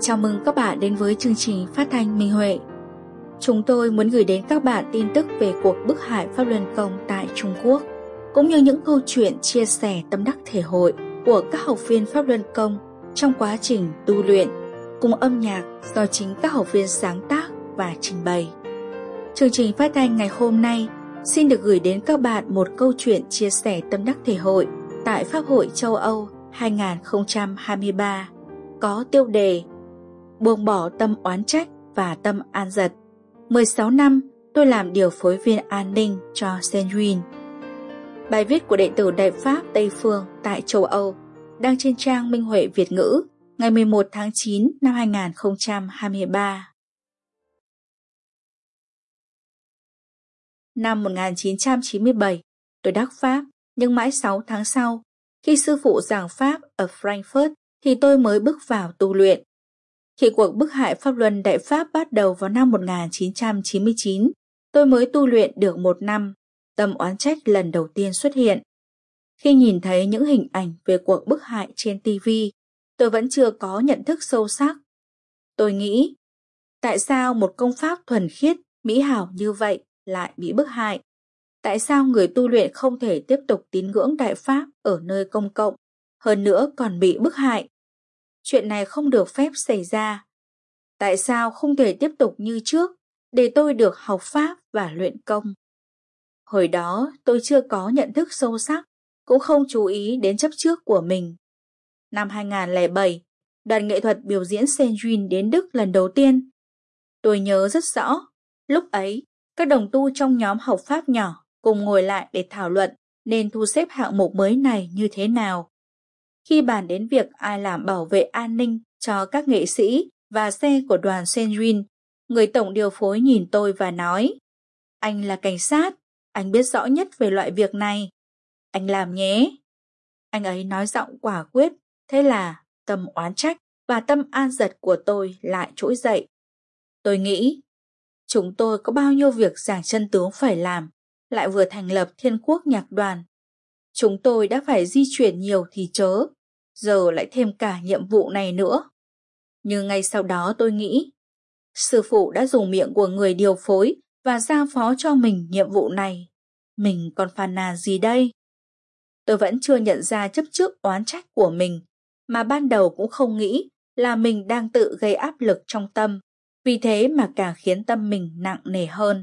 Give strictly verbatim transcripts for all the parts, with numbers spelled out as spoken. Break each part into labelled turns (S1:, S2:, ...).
S1: Chào mừng các bạn đến với chương trình phát thanh Minh Huệ. Chúng tôi muốn gửi đến các bạn tin tức về cuộc bức hại Pháp Luân Công tại Trung Quốc, cũng như những câu chuyện chia sẻ tâm đắc thể hội của các học viên Pháp Luân Công trong quá trình tu luyện, cùng âm nhạc do chính các học viên sáng tác và trình bày. Chương trình phát thanh ngày hôm nay xin được gửi đến các bạn một câu chuyện chia sẻ tâm đắc thể hội tại Pháp hội châu Âu hai không hai ba, có tiêu đề Buông bỏ tâm oán trách và tâm an giật. mười sáu năm tôi làm điều phối viên an ninh cho Senwin. Bài viết của đệ tử Đại Pháp Tây Phương tại châu Âu đăng trên trang Minh Huệ Việt ngữ ngày mười một tháng chín năm hai không hai ba. Năm một nghìn chín trăm chín mươi bảy, tôi đắc Pháp, nhưng mãi sáu tháng sau, khi sư phụ giảng Pháp ở Frankfurt thì tôi mới bước vào tu luyện. Khi cuộc bức hại Pháp Luân Đại Pháp bắt đầu vào năm một nghìn chín trăm chín mươi chín, tôi mới tu luyện được một năm, tâm oán trách lần đầu tiên xuất hiện. Khi nhìn thấy những hình ảnh về cuộc bức hại trên ti vi, tôi vẫn chưa có nhận thức sâu sắc. Tôi nghĩ, tại sao một công pháp thuần khiết, mỹ hảo như vậy lại bị bức hại? Tại sao người tu luyện không thể tiếp tục tín ngưỡng Đại Pháp ở nơi công cộng, hơn nữa còn bị bức hại? Chuyện này không được phép xảy ra. Tại sao không thể tiếp tục như trước để tôi được học Pháp và luyện công? Hồi đó tôi chưa có nhận thức sâu sắc, cũng không chú ý đến chấp trước của mình. Năm hai không không bảy, đoàn nghệ thuật biểu diễn Senwin đến Đức lần đầu tiên. Tôi nhớ rất rõ, lúc ấy các đồng tu trong nhóm học Pháp nhỏ cùng ngồi lại để thảo luận nên thu xếp hạng mục mới này như thế nào. Khi bàn đến việc ai làm bảo vệ an ninh cho các nghệ sĩ và xe của đoàn Senwin, người tổng điều phối nhìn tôi và nói, anh là cảnh sát, anh biết rõ nhất về loại việc này. Anh làm nhé. Anh ấy nói giọng quả quyết, thế là tâm oán trách và tâm an giật của tôi lại trỗi dậy. Tôi nghĩ, chúng tôi có bao nhiêu việc giảng chân tướng phải làm, lại vừa thành lập Thiên Quốc Nhạc Đoàn. Chúng tôi đã phải di chuyển nhiều thì chớ, giờ lại thêm cả nhiệm vụ này nữa. Nhưng ngay sau đó tôi nghĩ, sư phụ đã dùng miệng của người điều phối và giao phó cho mình nhiệm vụ này. Mình còn phàn nàn gì đây? Tôi vẫn chưa nhận ra chấp trước oán trách của mình, mà ban đầu cũng không nghĩ là mình đang tự gây áp lực trong tâm, vì thế mà càng khiến tâm mình nặng nề hơn.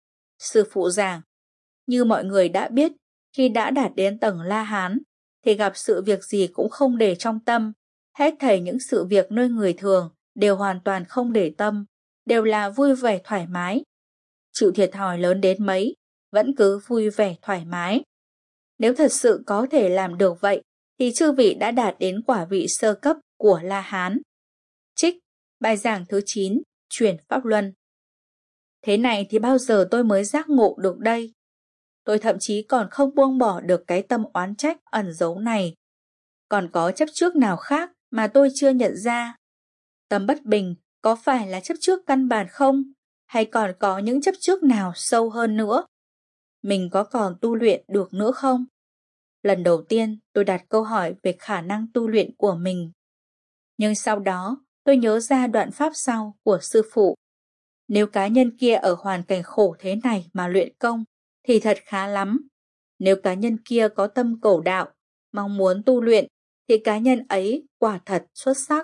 S1: Sư phụ giảng, như mọi người đã biết, khi đã đạt đến tầng La Hán, thì gặp sự việc gì cũng không để trong tâm. Hết thảy những sự việc nơi người thường đều hoàn toàn không để tâm, đều là vui vẻ thoải mái. Chịu thiệt thòi lớn đến mấy, vẫn cứ vui vẻ thoải mái. Nếu thật sự có thể làm được vậy, thì chư vị đã đạt đến quả vị sơ cấp của La Hán. Trích, bài giảng thứ chín, chuyển Pháp Luân. Thế này thì bao giờ tôi mới giác ngộ được đây? Tôi thậm chí còn không buông bỏ được cái tâm oán trách ẩn giấu này. Còn có chấp trước nào khác mà tôi chưa nhận ra? Tâm bất bình có phải là chấp trước căn bản không? Hay còn có những chấp trước nào sâu hơn nữa? Mình có còn tu luyện được nữa không? Lần đầu tiên tôi đặt câu hỏi về khả năng tu luyện của mình. Nhưng sau đó tôi nhớ ra đoạn pháp sau của sư phụ. Nếu cá nhân kia ở hoàn cảnh khổ thế này mà luyện công, thì thật khá lắm. Nếu cá nhân kia có tâm cầu đạo, mong muốn tu luyện, thì cá nhân ấy quả thật xuất sắc.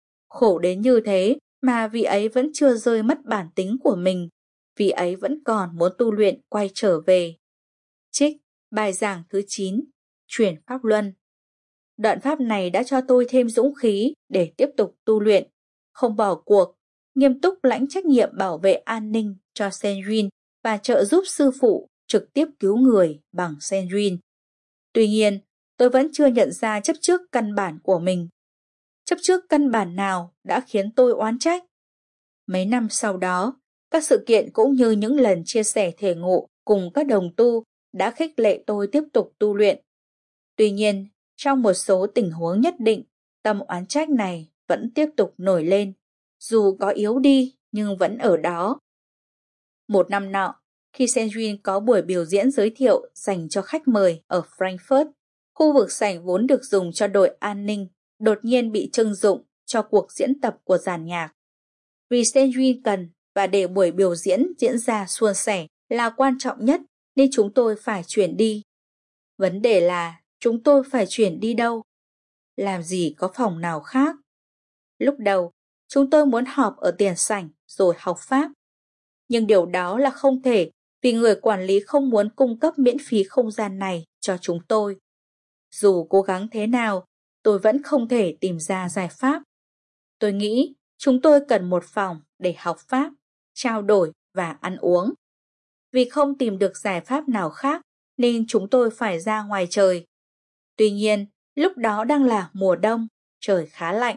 S1: Khổ đến như thế mà vị ấy vẫn chưa rơi mất bản tính của mình, vị ấy vẫn còn muốn tu luyện quay trở về. Trích, bài giảng thứ chín, chuyển Pháp Luân. Đoạn pháp này đã cho tôi thêm dũng khí để tiếp tục tu luyện, không bỏ cuộc, nghiêm túc lãnh trách nhiệm bảo vệ an ninh cho Senwin và trợ giúp sư phụ trực tiếp cứu người bằng Senwin. Tuy nhiên, tôi vẫn chưa nhận ra chấp trước căn bản của mình. Chấp trước căn bản nào đã khiến tôi oán trách? Mấy năm sau đó, các sự kiện cũng như những lần chia sẻ thể ngộ cùng các đồng tu đã khích lệ tôi tiếp tục tu luyện. Tuy nhiên, trong một số tình huống nhất định, tâm oán trách này vẫn tiếp tục nổi lên, dù có yếu đi nhưng vẫn ở đó. Một năm nọ, khi Senwin có buổi biểu diễn giới thiệu dành cho khách mời ở Frankfurt, khu vực sảnh vốn được dùng cho đội an ninh đột nhiên bị trưng dụng cho cuộc diễn tập của dàn nhạc. Vì Senjin cần và để buổi biểu diễn diễn ra suôn sẻ là quan trọng nhất nên chúng tôi phải chuyển đi. Vấn đề là chúng tôi phải chuyển đi đâu? Làm gì có phòng nào khác? Lúc đầu, chúng tôi muốn họp ở tiền sảnh rồi học Pháp. Nhưng điều đó là không thể vì người quản lý không muốn cung cấp miễn phí không gian này cho chúng tôi. Dù cố gắng thế nào, tôi vẫn không thể tìm ra giải pháp. Tôi nghĩ chúng tôi cần một phòng để học Pháp, trao đổi và ăn uống. Vì không tìm được giải pháp nào khác nên chúng tôi phải ra ngoài trời. Tuy nhiên, lúc đó đang là mùa đông, trời khá lạnh.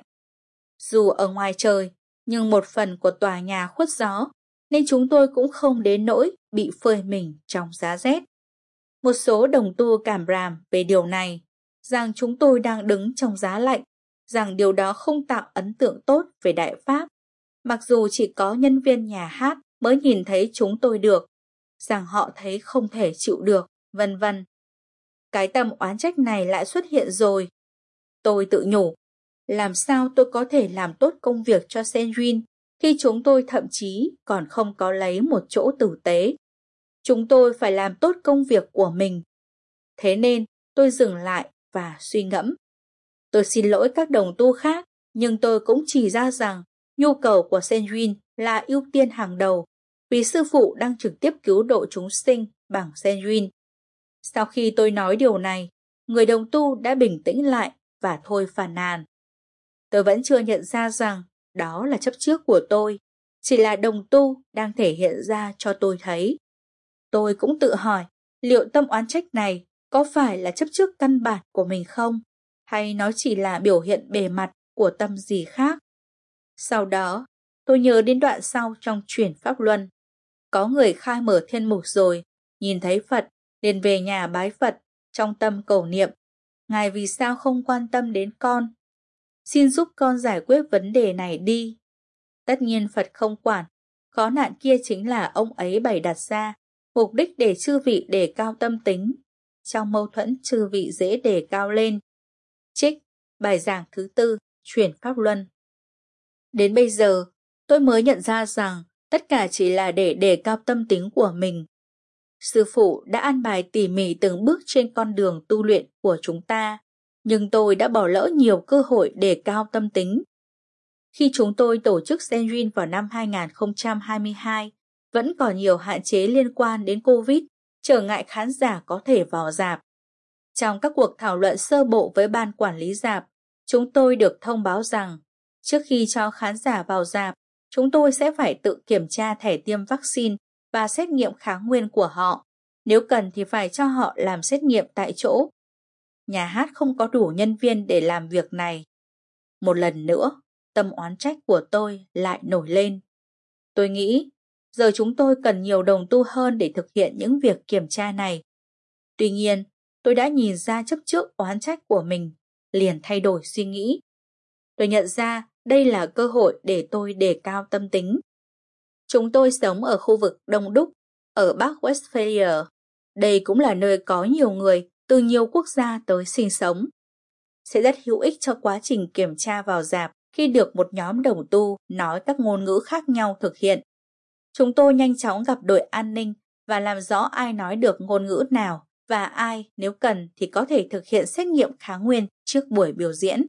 S1: Dù ở ngoài trời, nhưng một phần của tòa nhà khuất gió, nên chúng tôi cũng không đến nỗi bị phơi mình trong giá rét. Một số đồng tu cảm ràm về điều này, rằng chúng tôi đang đứng trong giá lạnh, rằng điều đó không tạo ấn tượng tốt về Đại Pháp, mặc dù chỉ có nhân viên nhà hát mới nhìn thấy chúng tôi được, rằng họ thấy không thể chịu được, vân vân. Cái tâm oán trách này lại xuất hiện rồi. Tôi tự nhủ, làm sao tôi có thể làm tốt công việc cho Senjin khi chúng tôi thậm chí còn không có lấy một chỗ tử tế. Chúng tôi phải làm tốt công việc của mình. Thế nên tôi dừng lại và suy ngẫm. Tôi xin lỗi các đồng tu khác, nhưng tôi cũng chỉ ra rằng nhu cầu của Senjin là ưu tiên hàng đầu, vì sư phụ đang trực tiếp cứu độ chúng sinh bằng Senjin. Sau khi tôi nói điều này, người đồng tu đã bình tĩnh lại và thôi phàn nàn. Tôi vẫn chưa nhận ra rằng đó là chấp trước của tôi, chỉ là đồng tu đang thể hiện ra cho tôi thấy. Tôi cũng tự hỏi, liệu tâm oán trách này có phải là chấp trước căn bản của mình không? Hay nó chỉ là biểu hiện bề mặt của tâm gì khác? Sau đó, tôi nhớ đến đoạn sau trong Chuyển Pháp Luân. Có người khai mở thiên mục rồi, nhìn thấy Phật, liền về nhà bái Phật, trong tâm cầu niệm. Ngài vì sao không quan tâm đến con? Xin giúp con giải quyết vấn đề này đi. Tất nhiên Phật không quản, khó nạn kia chính là ông ấy bày đặt ra, mục đích để chư vị đề cao tâm tính. Trong mâu thuẫn chư vị dễ đề cao lên. Trích, bài giảng thứ tư, Chuyển Pháp Luân. Đến bây giờ, tôi mới nhận ra rằng tất cả chỉ là để đề cao tâm tính của mình. Sư phụ đã an bài tỉ mỉ từng bước trên con đường tu luyện của chúng ta, nhưng tôi đã bỏ lỡ nhiều cơ hội đề cao tâm tính. Khi chúng tôi tổ chức Senjin vào năm hai không hai hai, vẫn còn nhiều hạn chế liên quan đến Covid, trở ngại khán giả có thể vào rạp. Trong các cuộc thảo luận sơ bộ với ban quản lý rạp, chúng tôi được thông báo rằng trước khi cho khán giả vào rạp, chúng tôi sẽ phải tự kiểm tra thẻ tiêm vaccine và xét nghiệm kháng nguyên của họ. Nếu cần thì phải cho họ làm xét nghiệm tại chỗ. Nhà hát không có đủ nhân viên để làm việc này. Một lần nữa, tâm oán trách của tôi lại nổi lên. Tôi nghĩ, giờ chúng tôi cần nhiều đồng tu hơn để thực hiện những việc kiểm tra này. Tuy nhiên, tôi đã nhìn ra chấp trước oán trách của mình, liền thay đổi suy nghĩ. Tôi nhận ra đây là cơ hội để tôi đề cao tâm tính. Chúng tôi sống ở khu vực đông đúc, ở Bắc Westphalia. Đây cũng là nơi có nhiều người từ nhiều quốc gia tới sinh sống. Sẽ rất hữu ích cho quá trình kiểm tra vào rạp khi được một nhóm đồng tu nói các ngôn ngữ khác nhau thực hiện. Chúng tôi nhanh chóng gặp đội an ninh và làm rõ ai nói được ngôn ngữ nào và ai nếu cần thì có thể thực hiện xét nghiệm kháng nguyên trước buổi biểu diễn.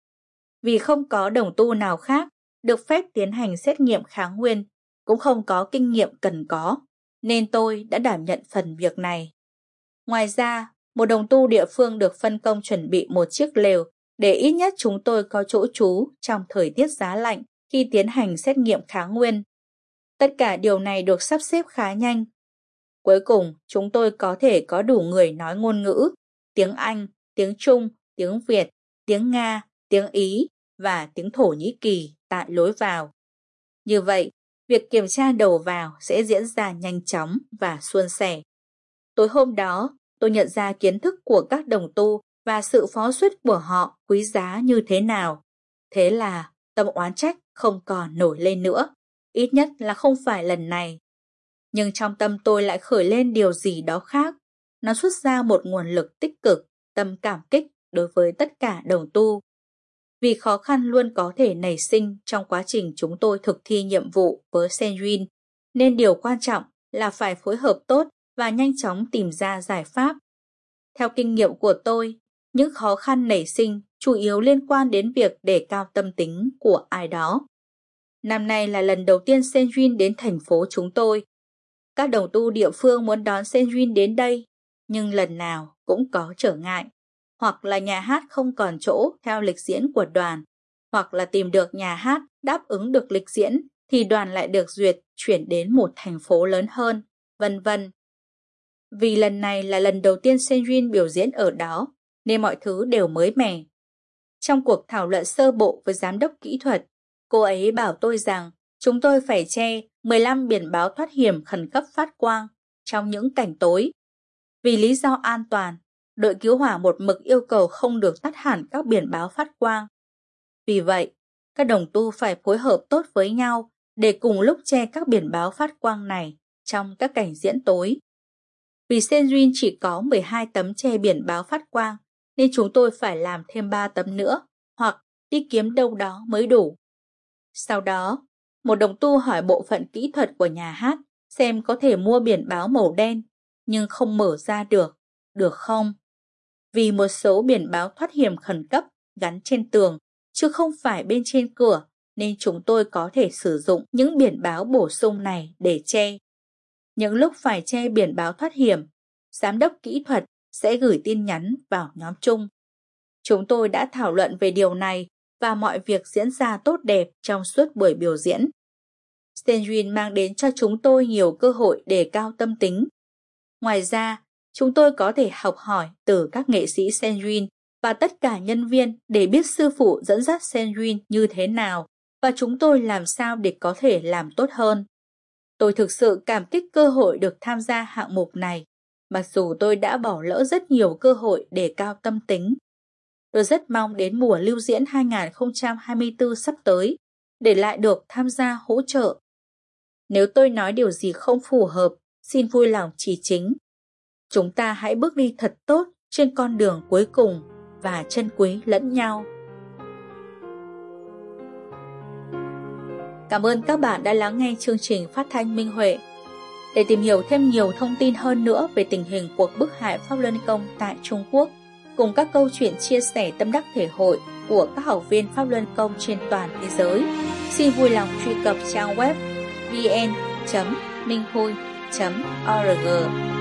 S1: Vì không có đồng tu nào khác được phép tiến hành xét nghiệm kháng nguyên, cũng không có kinh nghiệm cần có, nên tôi đã đảm nhận phần việc này. Ngoài ra, một đồng tu địa phương được phân công chuẩn bị một chiếc lều để ít nhất chúng tôi có chỗ trú trong thời tiết giá lạnh khi tiến hành xét nghiệm kháng nguyên. Tất cả điều này được sắp xếp khá nhanh. Cuối cùng, chúng tôi có thể có đủ người nói ngôn ngữ, tiếng Anh, tiếng Trung, tiếng Việt, tiếng Nga, tiếng Ý và tiếng Thổ Nhĩ Kỳ tại lối vào. Như vậy, việc kiểm tra đầu vào sẽ diễn ra nhanh chóng và suôn sẻ. Tối hôm đó, tôi nhận ra kiến thức của các đồng tu và sự phó xuất của họ quý giá như thế nào. Thế là tâm oán trách không còn nổi lên nữa, ít nhất là không phải lần này. Nhưng trong tâm tôi lại khởi lên điều gì đó khác. Nó xuất ra một nguồn lực tích cực, tâm cảm kích đối với tất cả đồng tu. vì khó khăn luôn có thể nảy sinh trong quá trình chúng tôi thực thi nhiệm vụ với Senwin, nên điều quan trọng là phải phối hợp tốt và nhanh chóng tìm ra giải pháp. Theo kinh nghiệm của tôi, những khó khăn nảy sinh chủ yếu liên quan đến việc đề cao tâm tính của ai đó. Năm nay là lần đầu tiên Senwin đến thành phố chúng tôi. Các đồng tu địa phương muốn đón Senwin đến đây, nhưng lần nào cũng có trở ngại. Hoặc là nhà hát không còn chỗ theo lịch diễn của đoàn, hoặc là tìm được nhà hát đáp ứng được lịch diễn thì đoàn lại được duyệt chuyển đến một thành phố lớn hơn, vân vân. Vì lần này là lần đầu tiên Senwin biểu diễn ở đó, nên mọi thứ đều mới mẻ. Trong cuộc thảo luận sơ bộ với giám đốc kỹ thuật, cô ấy bảo tôi rằng chúng tôi phải che mười lăm biển báo thoát hiểm khẩn cấp phát quang trong những cảnh tối. Vì lý do an toàn, đội cứu hỏa một mực yêu cầu không được tắt hẳn các biển báo phát quang. Vì vậy, các đồng tu phải phối hợp tốt với nhau để cùng lúc che các biển báo phát quang này trong các cảnh diễn tối. Vì Senwin chỉ có mười hai tấm che biển báo phát quang, nên chúng tôi phải làm thêm ba tấm nữa, hoặc đi kiếm đâu đó mới đủ. Sau đó, một đồng tu hỏi bộ phận kỹ thuật của nhà hát xem có thể mua biển báo màu đen, nhưng không mở ra được, được không? Vì một số biển báo thoát hiểm khẩn cấp gắn trên tường, chứ không phải bên trên cửa, nên chúng tôi có thể sử dụng những biển báo bổ sung này để che. Những lúc phải che biển báo thoát hiểm, giám đốc kỹ thuật sẽ gửi tin nhắn vào nhóm chung. Chúng tôi đã thảo luận về điều này và mọi việc diễn ra tốt đẹp trong suốt buổi biểu diễn. Senwin mang đến cho chúng tôi nhiều cơ hội đề cao tâm tính. Ngoài ra, chúng tôi có thể học hỏi từ các nghệ sĩ Senwin và tất cả nhân viên để biết sư phụ dẫn dắt Senwin như thế nào và chúng tôi làm sao để có thể làm tốt hơn. Tôi thực sự cảm kích cơ hội được tham gia hạng mục này, mặc dù tôi đã bỏ lỡ rất nhiều cơ hội đề cao tâm tính. Tôi rất mong đến mùa lưu diễn hai không hai tư sắp tới để lại được tham gia hỗ trợ. Nếu tôi nói điều gì không phù hợp, xin vui lòng chỉ chính. Chúng ta hãy bước đi thật tốt trên con đường cuối cùng và trân quý lẫn nhau. Cảm ơn các bạn đã lắng nghe chương trình phát thanh Minh Huệ. Để tìm hiểu thêm nhiều thông tin hơn nữa về tình hình cuộc bức hại Pháp Luân Công tại Trung Quốc, cùng các câu chuyện chia sẻ tâm đắc thể hội của các học viên Pháp Luân Công trên toàn thế giới, xin vui lòng truy cập trang web vn chấm minh hui chấm org.